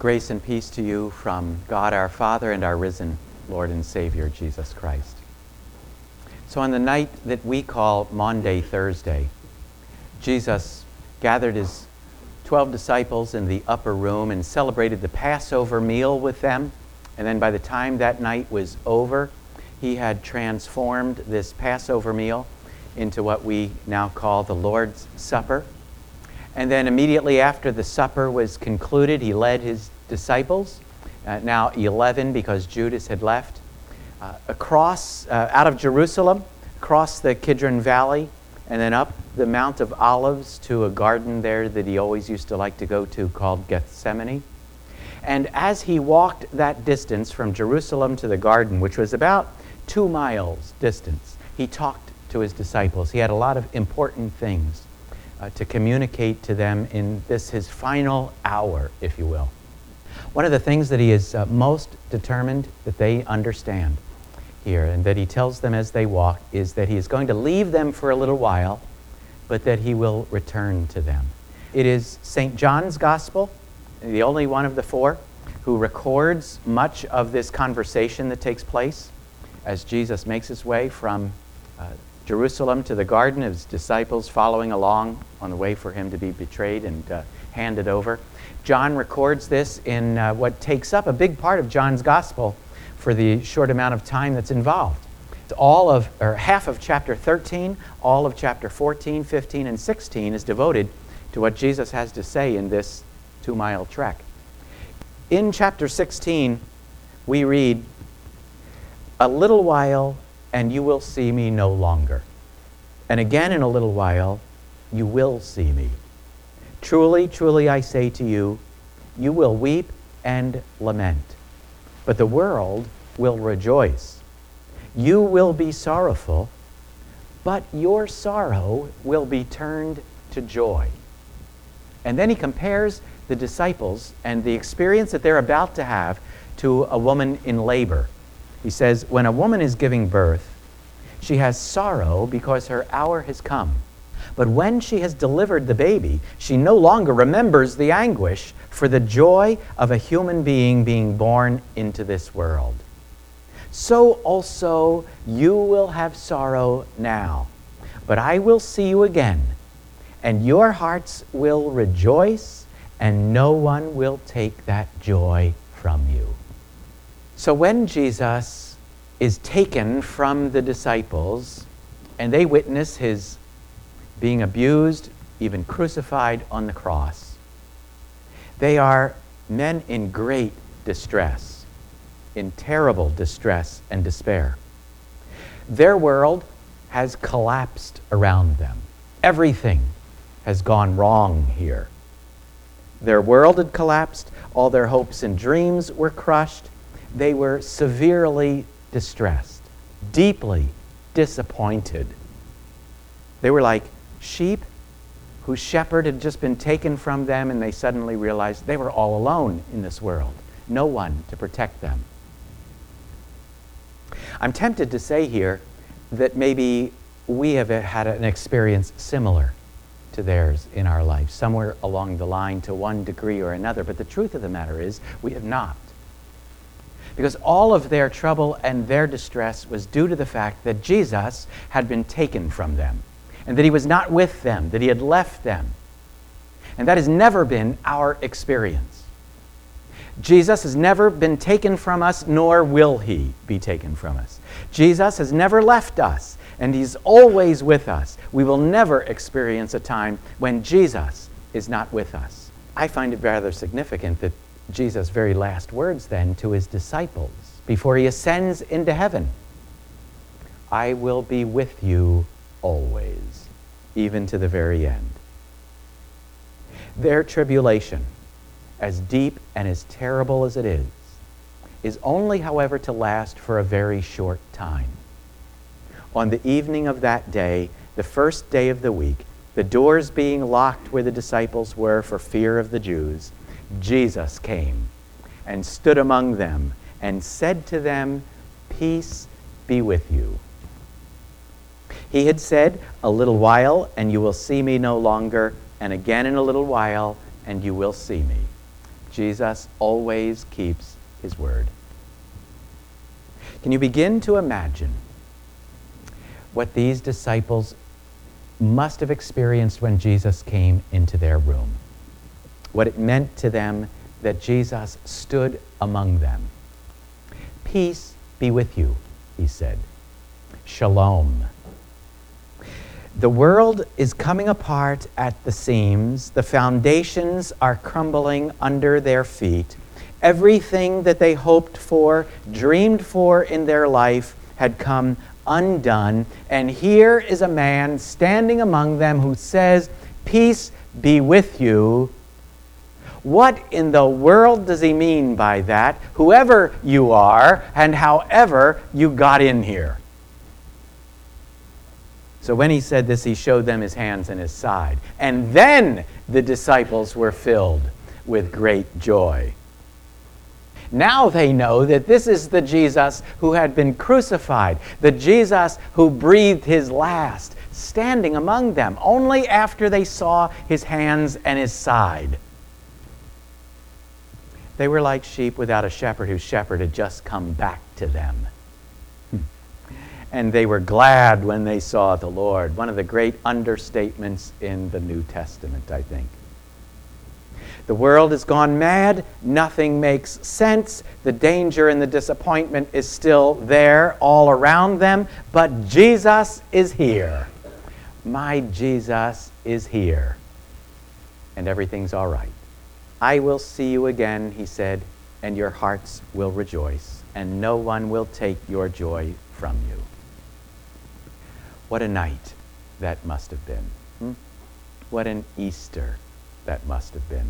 Grace and peace to you from God our Father and our risen Lord and Savior, Jesus Christ. So on the night that we call Maundy Thursday, Jesus gathered his 12 disciples in the upper room and celebrated the Passover meal with them. And then by the time that night was over, he had transformed this Passover meal into what we now call the Lord's Supper. And then immediately after the supper was concluded, he led his disciples, now 11 because Judas had left, out of Jerusalem, across the Kidron Valley, and then up the Mount of Olives to a garden there that he always used to like to go to called Gethsemane. And as he walked that distance from Jerusalem to the garden, which was about 2 miles distance, he talked to his disciples. He had a lot of important things to communicate to them in this, his final hour, if you will. One of the things that he is most determined that they understand here, and that he tells them as they walk, is that he is going to leave them for a little while, but that he will return to them. It is St. John's Gospel, the only one of the four, who records much of this conversation that takes place as Jesus makes his way from Jerusalem to the garden, his disciples following along on the way for him to be betrayed and handed over. John records this in what takes up a big part of John's Gospel for the short amount of time that's involved. It's half of chapter 13, all of chapter 14, 15, and 16 is devoted to what Jesus has to say in this 2-mile trek. In chapter 16, we read, "A little while, and you will see me no longer. And again in a little while, you will see me. Truly, truly, I say to you, you will weep and lament, but the world will rejoice. You will be sorrowful, but your sorrow will be turned to joy." And then he compares the disciples and the experience that they're about to have to a woman in labor. He says, when a woman is giving birth, she has sorrow because her hour has come. But when she has delivered the baby, she no longer remembers the anguish for the joy of a human being being born into this world. So also you will have sorrow now, but I will see you again, and your hearts will rejoice, and no one will take that joy from you. So when Jesus is taken from the disciples, and they witness his being abused, even crucified on the cross, they are men in great distress, in terrible distress and despair. Their world has collapsed around them. Everything has gone wrong here. Their world had collapsed. All their hopes and dreams were crushed. They were severely distressed, deeply disappointed. They were like sheep whose shepherd had just been taken from them, and they suddenly realized they were all alone in this world. No one to protect them. I'm tempted to say here that maybe we have had an experience similar to theirs in our life, somewhere along the line to one degree or another. But the truth of the matter is, we have not. Because all of their trouble and their distress was due to the fact that Jesus had been taken from them, and that he was not with them, that he had left them. And that has never been our experience. Jesus has never been taken from us, nor will he be taken from us. Jesus has never left us, and he's always with us. We will never experience a time when Jesus is not with us. I find it rather significant that Jesus' very last words then to his disciples before he ascends into heaven, "I will be with you always, even to the very end." Their tribulation, as deep and as terrible as it is only, however, to last for a very short time. On the evening of that day, the first day of the week, the doors being locked where the disciples were for fear of the Jews, Jesus came and stood among them and said to them, "Peace be with you." He had said, "A little while, and you will see me no longer, and again in a little while, and you will see me." Jesus always keeps his word. Can you begin to imagine what these disciples must have experienced when Jesus came into their room? What it meant to them that Jesus stood among them. Peace be with you, he said. Shalom. The world is coming apart at the seams. The foundations are crumbling under their feet. Everything that they hoped for, dreamed for in their life had come undone. And here is a man standing among them who says, peace be with you. What in the world does he mean by that? Whoever you are and however you got in here. So when he said this, he showed them his hands and his side. And then the disciples were filled with great joy. Now they know that this is the Jesus who had been crucified, the Jesus who breathed his last, standing among them only after they saw his hands and his side. They were like sheep without a shepherd whose shepherd had just come back to them. And they were glad when they saw the Lord. One of the great understatements in the New Testament, I think. The world has gone mad. Nothing makes sense. The danger and the disappointment is still there all around them. But Jesus is here. My Jesus is here. And everything's all right. I will see you again, he said, and your hearts will rejoice, and no one will take your joy from you. What a night that must have been. What an Easter that must have been.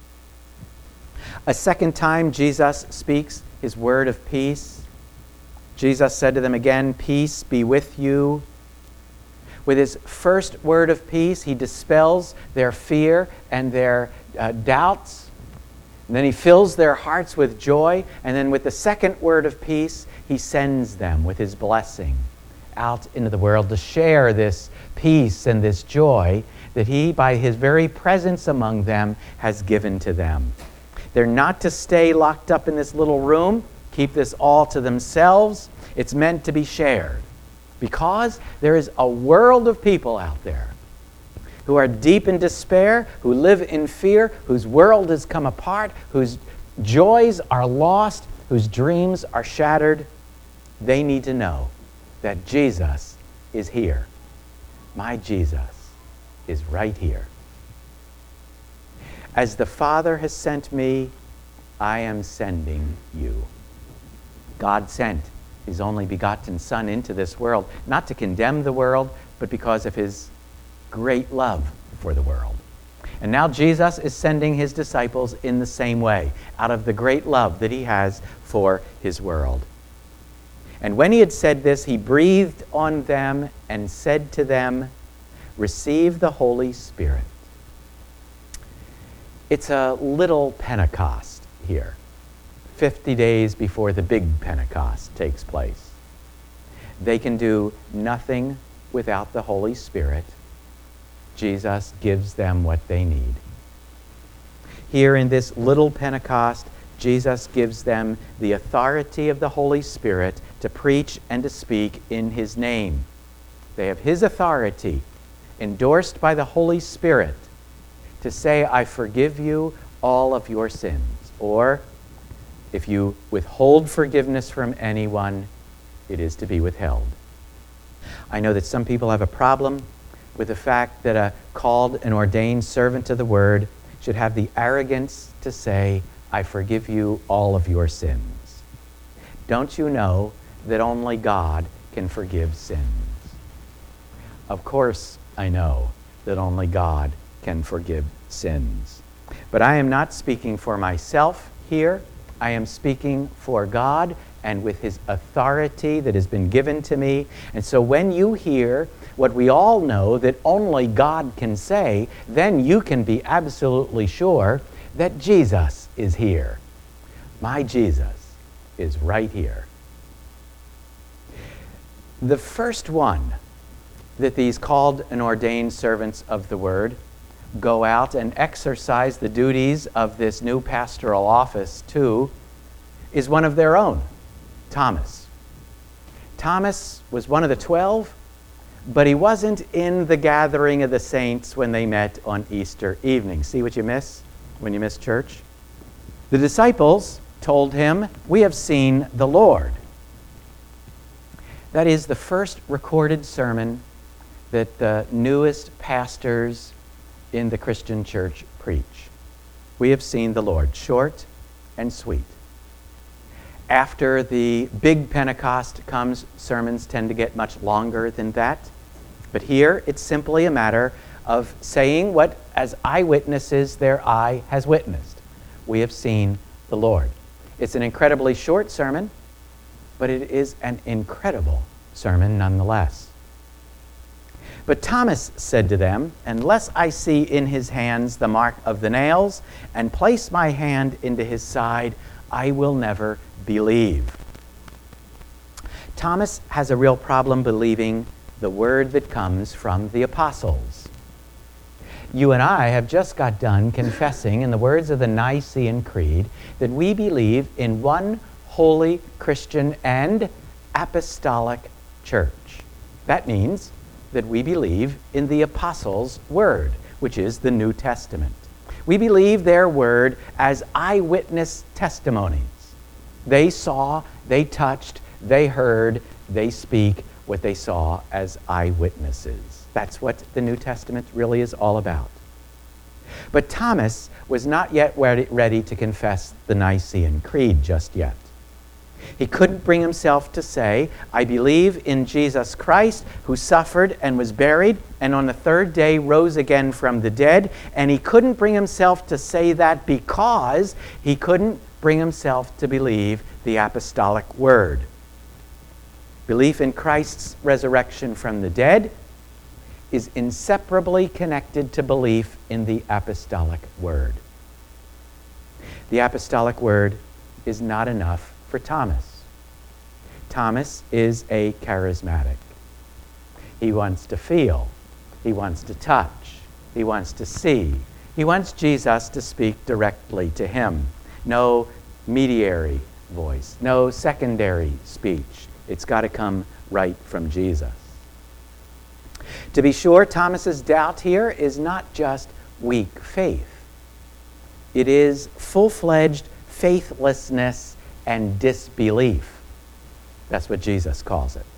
A second time, Jesus speaks his word of peace. Jesus said to them again, peace be with you. With his first word of peace, he dispels their fear and their doubts. And then he fills their hearts with joy. And then with the second word of peace, he sends them with his blessing out into the world to share this peace and this joy that he, by his very presence among them, has given to them. They're not to stay locked up in this little room, keep this all to themselves. It's meant to be shared because there is a world of people out there who are deep in despair, who live in fear, whose world has come apart, whose joys are lost, whose dreams are shattered. They need to know that Jesus is here. My Jesus is right here. As the Father has sent me, I am sending you. God sent his only begotten Son into this world, not to condemn the world, but because of his great love for the world. And now Jesus is sending his disciples in the same way, out of the great love that he has for his world. And when he had said this, he breathed on them and said to them, receive the Holy Spirit. It's a little Pentecost here, 50 days before the big Pentecost takes place. They can do nothing without the Holy Spirit. Jesus gives them what they need. Here in this little Pentecost, Jesus gives them the authority of the Holy Spirit to preach and to speak in his name. They have his authority, endorsed by the Holy Spirit, to say, I forgive you all of your sins. Or, if you withhold forgiveness from anyone, it is to be withheld. I know that some people have a problem with the fact that a called and ordained servant of the word should have the arrogance to say, I forgive you all of your sins. Don't you know that only God can forgive sins? Of course, I know that only God can forgive sins. But I am not speaking for myself here. I am speaking for God and with his authority that has been given to me. And so when you hear what we all know that only God can say, then you can be absolutely sure that Jesus is here. My Jesus is right here. The first one that these called and ordained servants of the word go out and exercise the duties of this new pastoral office too is one of their own, Thomas. Thomas was one of the 12, but he wasn't in the gathering of the saints when they met on Easter evening. See what you miss when you miss church? The disciples told him, "We have seen the Lord." That is the first recorded sermon that the newest pastors in the Christian church preach. "We have seen the Lord." Short and sweet. After the big Pentecost comes, sermons tend to get much longer than that. But here, it's simply a matter of saying what, as eyewitnesses, their eye has witnessed. We have seen the Lord. It's an incredibly short sermon, but it is an incredible sermon nonetheless. But Thomas said to them, "Unless I see in his hands the mark of the nails, and place my hand into his side, I will never believe." Thomas has a real problem believing the word that comes from the apostles. You and I have just got done confessing in the words of the Nicene Creed that we believe in one holy Christian and apostolic church. That means that we believe in the apostles' word, which is the New Testament. We believe their word as eyewitness testimonies. They saw, they touched, they heard, they speak what they saw as eyewitnesses. That's what the New Testament really is all about. But Thomas was not yet ready to confess the Nicene Creed just yet. He couldn't bring himself to say, "I believe in Jesus Christ, who suffered and was buried, and on the third day rose again from the dead." And he couldn't bring himself to say that because he couldn't bring himself to believe the apostolic word. Belief in Christ's resurrection from the dead is inseparably connected to belief in the apostolic word. The apostolic word is not enough for Thomas. Thomas is a charismatic. He wants to feel. He wants to touch. He wants to see. He wants Jesus to speak directly to him. No mediary voice, no secondary speech. It's got to come right from Jesus. To be sure, Thomas's doubt here is not just weak faith. It is full-fledged faithlessness and disbelief. That's what Jesus calls it.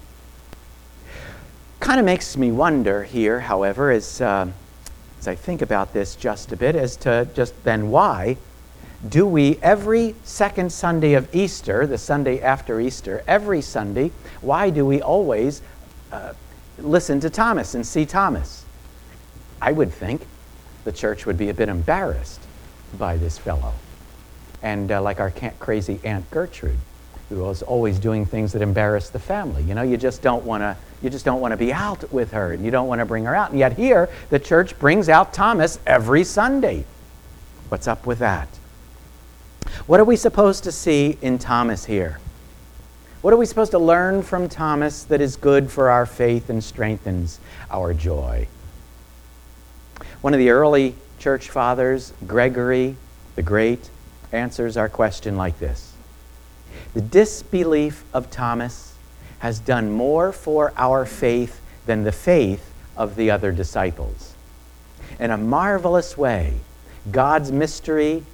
Kind of makes me wonder here, however, as I think about this just a bit, as to just then why do we every second Sunday of Easter, the Sunday after Easter, every Sunday, why do we always listen to Thomas and see Thomas? I would think the church would be a bit embarrassed by this fellow. And like our crazy Aunt Gertrude, who was always doing things that embarrass the family. You know, you just don't want to be out with her, and you don't want to bring her out. And yet here, the church brings out Thomas every Sunday. What's up with that? What are we supposed to see in Thomas here? What are we supposed to learn from Thomas that is good for our faith and strengthens our joy? One of the early church fathers, Gregory the Great, answers our question like this: the disbelief of Thomas has done more for our faith than the faith of the other disciples. In a marvelous way, God's mercy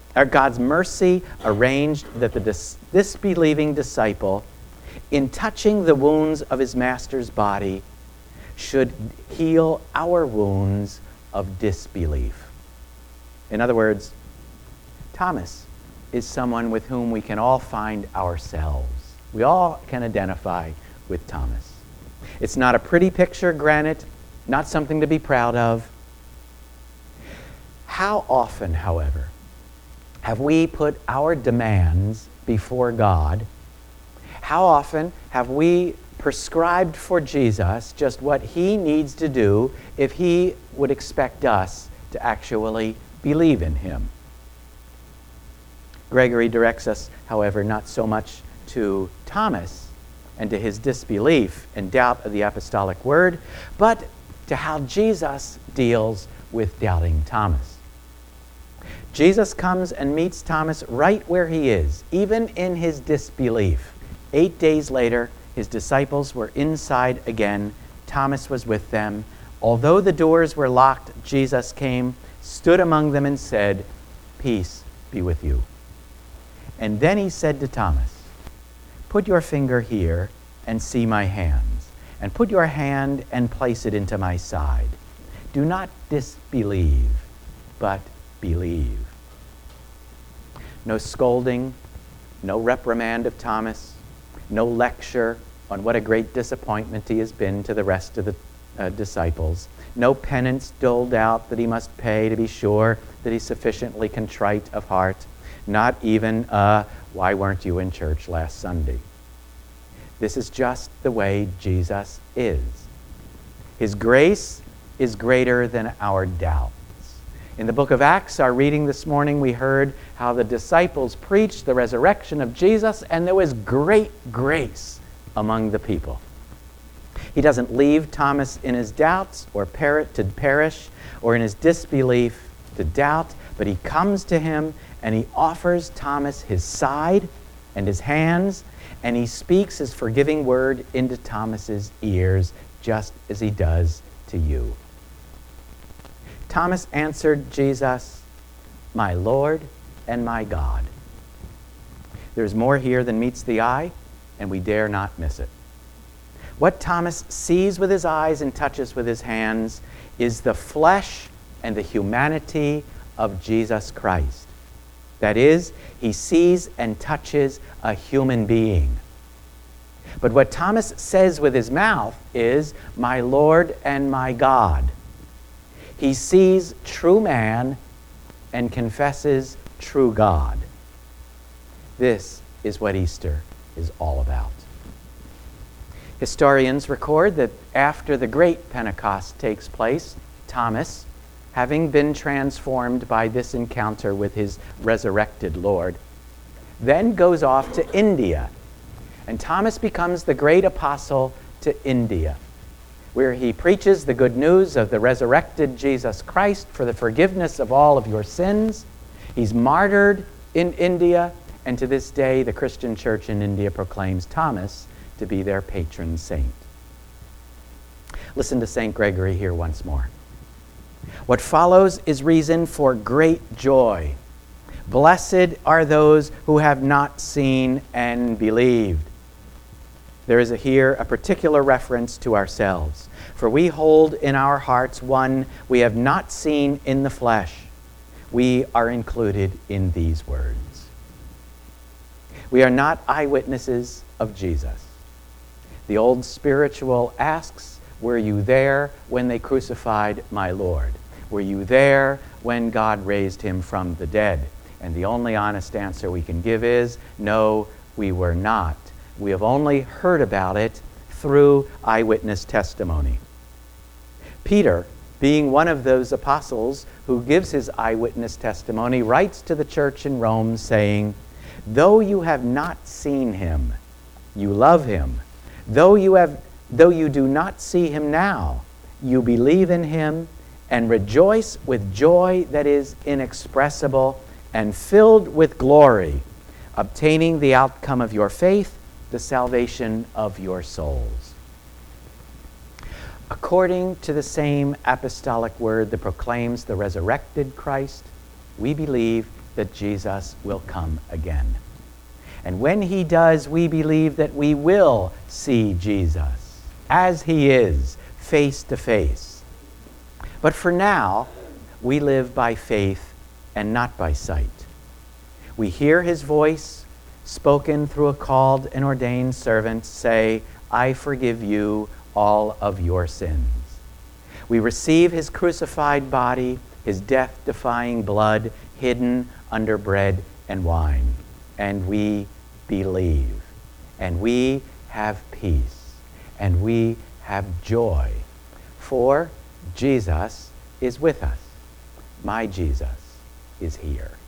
arranged that the disbelieving disciple, in touching the wounds of his master's body, should heal our wounds of disbelief. In other words, Thomas is someone with whom we can all find ourselves. We all can identify with Thomas. It's not a pretty picture, granted, not something to be proud of. How often, however, have we put our demands before God? How often have we prescribed for Jesus just what he needs to do if he would expect us to actually believe in him? Gregory directs us, however, not so much to Thomas and to his disbelief and doubt of the apostolic word, but to how Jesus deals with doubting Thomas. Jesus comes and meets Thomas right where he is, even in his disbelief. 8 days later, his disciples were inside again. Thomas was with them. Although the doors were locked, Jesus came, stood among them, and said, "Peace be with you." And then he said to Thomas, "Put your finger here and see my hands, and put your hand and place it into my side. Do not disbelieve, but believe." No scolding, no reprimand of Thomas, no lecture on what a great disappointment he has been to the rest of the disciples, no penance doled out that he must pay to be sure that he's sufficiently contrite of heart, not even "why weren't you in church last Sunday?" This is just the way Jesus is. His grace is greater than our doubts. In the book of Acts, our reading this morning, we heard how the disciples preached the resurrection of Jesus, and there was great grace among the people. He doesn't leave Thomas in his doubts or to perish, or in his disbelief to doubt, but he comes to him and he offers Thomas his side and his hands, and he speaks his forgiving word into Thomas's ears, just as he does to you. Thomas answered Jesus, "My Lord and my God." There's more here than meets the eye, and we dare not miss it. What Thomas sees with his eyes and touches with his hands is the flesh and the humanity of Jesus Christ. That is, he sees and touches a human being. But what Thomas says with his mouth is, "My Lord and my God." He sees true man and confesses true God. This is what Easter is all about. Historians record that after the great Pentecost takes place, Thomas, having been transformed by this encounter with his resurrected Lord, then goes off to India. And Thomas becomes the great apostle to India, where he preaches the good news of the resurrected Jesus Christ for the forgiveness of all of your sins. He's martyred in India, and to this day the Christian church in India proclaims Thomas to be their patron saint. Listen to St. Gregory here once more. What follows is reason for great joy. Blessed are those who have not seen and believed. There is here a particular reference to ourselves. For we hold in our hearts one we have not seen in the flesh. We are included in these words. We are not eyewitnesses of Jesus. The old spiritual asks, were you there when they crucified my Lord? Were you there when God raised him from the dead? And the only honest answer we can give is, no, we were not. We have only heard about it through eyewitness testimony. Peter, being one of those apostles who gives his eyewitness testimony, writes to the church in Rome saying, "Though you have not seen him, you love him. Though you do not see him now, you believe in him and rejoice with joy that is inexpressible and filled with glory, obtaining the outcome of your faith, the salvation of your souls." According to the same apostolic word that proclaims the resurrected Christ, we believe that Jesus will come again. And when he does, we believe that we will see Jesus as he is, face to face. But for now, we live by faith and not by sight. We hear his voice spoken through a called and ordained servant say, "I forgive you all of your sins." We receive his crucified body, his death-defying blood hidden under bread and wine. And we believe. And we have peace. And we have joy. For Jesus is with us. My Jesus is here.